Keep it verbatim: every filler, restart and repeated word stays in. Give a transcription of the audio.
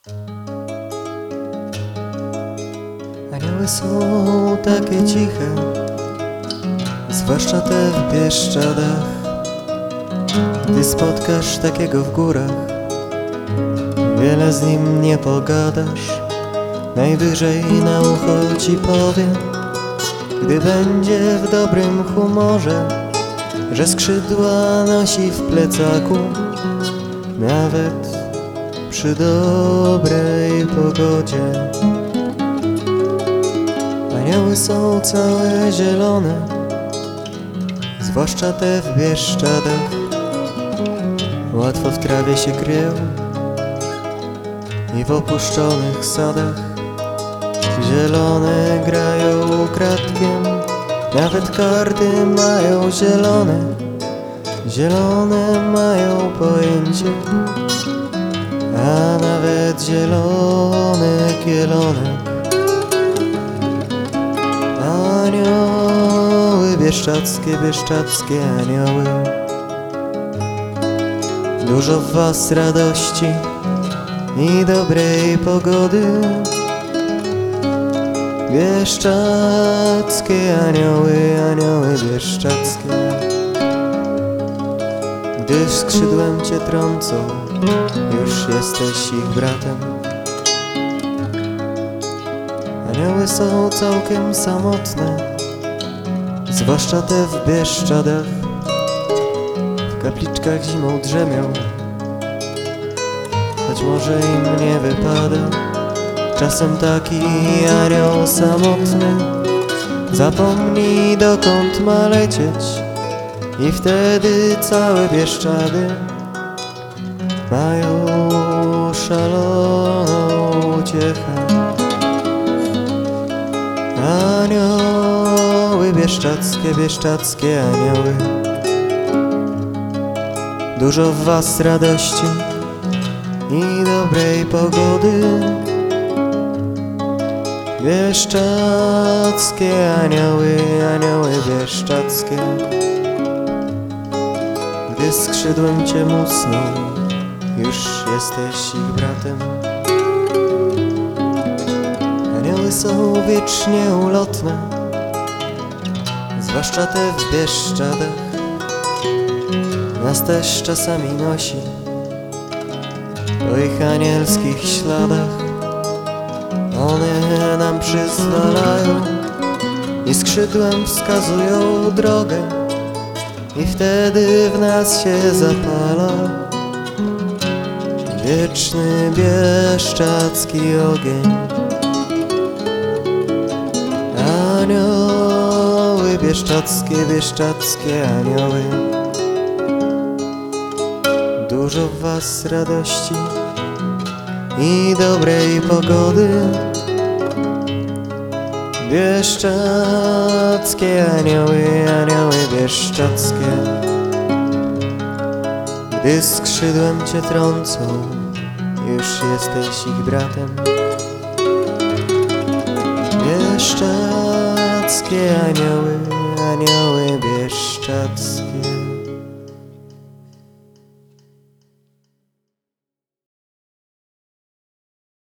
Anioły są takie ciche, zwłaszcza te w Bieszczadach. Gdy spotkasz takiego w górach, wiele z nim nie pogadasz. Najwyżej na ucho ci powie, gdy będzie w dobrym humorze, że skrzydła nosi w plecaku, nawet przy dobrej pogodzie. Anioły są całe zielone, zwłaszcza te w Bieszczadach. Łatwo w trawie się kryją i w opuszczonych sadach. Zielone grają ukradkiem, nawet karty mają zielone. Zielone mają pojęcie, a nawet zielony kielonek. Anioły bieszczadzkie, bieszczadzkie anioły. Dużo w was radości i dobrej pogody. Bieszczadzkie anioły, anioły bieszczadzkie. Gdy skrzydłem cię trącą, już jesteś ich bratem. Anioły są całkiem samotne, zwłaszcza te w Bieszczadach. W kapliczkach zimą drzemią, choć może im nie wypada. Czasem taki anioł samotny zapomni, dokąd ma lecieć, i wtedy całe Bieszczady mają szaloną uciechę. Anioły bieszczadzkie, bieszczadzkie anioły. Dużo w was radości i dobrej pogody. Bieszczadzkie anioły, anioły bieszczadzkie. Gdy skrzydłem cię musną, już jesteś ich bratem. Anioły są wiecznie ulotne, zwłaszcza te w Bieszczadach. Nas też czasami nosi po ich anielskich śladach. One nam przyzwalają i skrzydłem wskazują drogę, i wtedy w nas się zapala wieczny bieszczadzki ogień. Anioły bieszczadzkie, bieszczadzkie anioły. Dużo w was radości i dobrej pogody. Bieszczadzkie anioły, anioły bieszczadzkie. Gdy skrzydłem cię trącą, już jesteś ich bratem. Bieszczadzkie anioły, anioły bieszczadzkie.